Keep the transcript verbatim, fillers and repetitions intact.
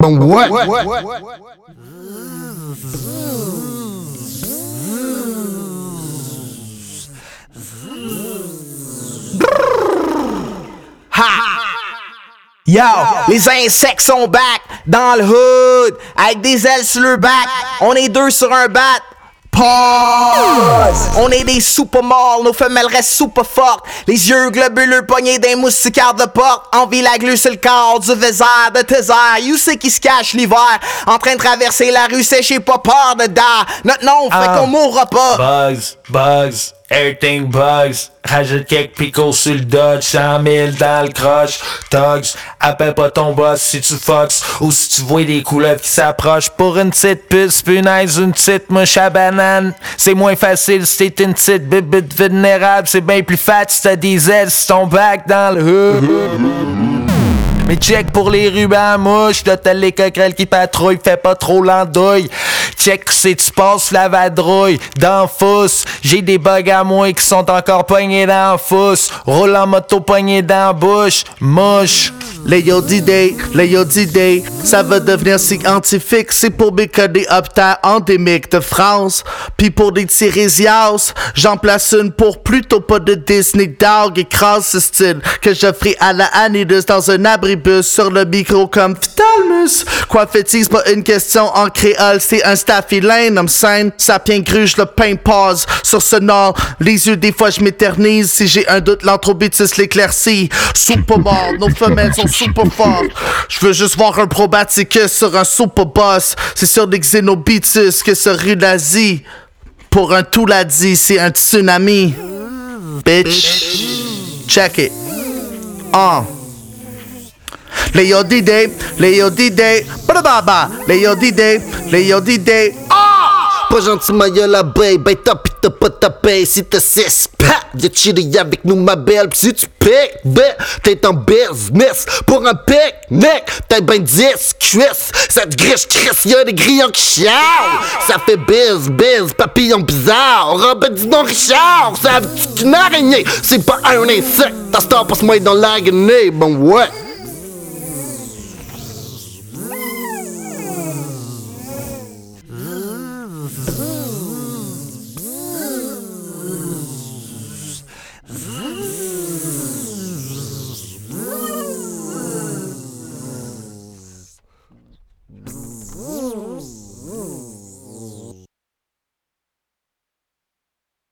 Bon what? Ha! Yo, les insectes sont back dans le hood avec des ailes sur le back. On est deux sur un bat. Pause. On est des super morts, nos femelles restent super fortes. Les yeux globuleux pognés d'un moustiquaire de porte. Envie la glu sur le corps du Vézère de Thésère. You sais qui se cache l'hiver, en train de traverser la rue sèche et pas peur de dar. Notre nom fait Ah. qu'on mourra pas. Bugs, bugs, everything bugs. Rajoute quelques picots sur le Dodge, cent mille dans le croche. Tugs, appelle pas ton boss si tu fox ou si tu vois des couleuvres qui s'approchent. Pour une petite puce, punaise, une petite mouche à banane. C'est moins facile si t'es une petite bibite vulnérable. C'est bien plus fat si t'as des ailes si ton bac dans le hood. Mais check pour les rubans à mouche, là t'as les coquerelles qui patrouillent, fais pas trop l'andouille. Check si tu passes la vadrouille, dans fousse. J'ai des bugs à moi qui sont encore poignés dans la fousse. Roule en moto poigné dans la bouche, mouche. Les yodidés, les yodidés, ça va devenir scientifique. C'est pour bécoder optère endémique de France. Pis pour des tirésias, j'en place une pour plutôt pas de Disney Dog. Écrase ce style que je ferai à la Anidus dans un abribus sur le micro comme Phthalmus. Quoi fait-il, c'est pas une question en créole, c'est un staphylène. Homme scène, sapien gruge, le pain pause sur ce nord. Les yeux, des fois, je m'éternise. Si j'ai un doute, l'anthrobitis l'éclaircit. Super mort, nos femelles sont super fortes. Je veux juste voir un probaticus sur un super boss. C'est sur des xénobitus que ce rue d'Asie. Pour un tout l'a dit, c'est un tsunami. Bitch. Check it. Ah. Les yodidés, les yodidés, badababa, les yodidés, les yodidés. Pas gentil, ma gueule la baie, ben t'as pis t'as pas tapé. Si t'as six pats, viens chiller avec nous, ma belle. Pis si tu piques, ben t'es en business pour un pique-nique. T'as ben dix cuisses, cette griche crisse, y'a des grillons qui chialent. Ça fait biz, biz, papillon bizarre. Robin dis non Richard, ça a une araignée. C'est pas un insecte, t'as star passe-moi dans la guenille, bon ouais.